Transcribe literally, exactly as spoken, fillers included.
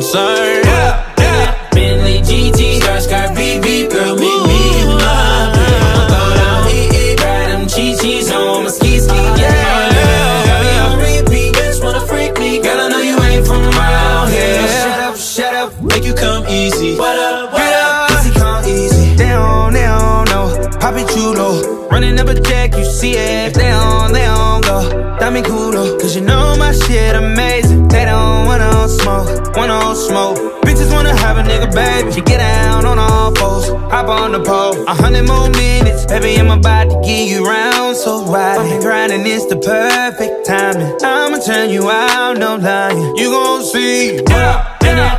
concern. Yeah, yeah. Bentley G T, skirt, skirt, beep, beep. Girl, meet me in my bed. I'ma throw down, eat, eat. Ride them chi-chis on my ski, ski. Yeah, yeah. Got me on repeat, bitch wanna freak me. Girl, I know you ain't from around here. Shut up, shut up, make you come easy. What up, what up? Easy come easy. They don't, they don't know. Poppy chulo, running up a check, you see it. If they don't, they don't go. Dame culo, cause you know my shit amazing. They don't want no smoke, want no smoke. Bitches wanna have a nigga, baby. She get down on all fours, hop on the pole. A hundred more minutes, baby, I'm about to give you round. So ride it, grinding, it's the perfect timing. I'ma turn you out, no lying. You gon' see, yeah, yeah.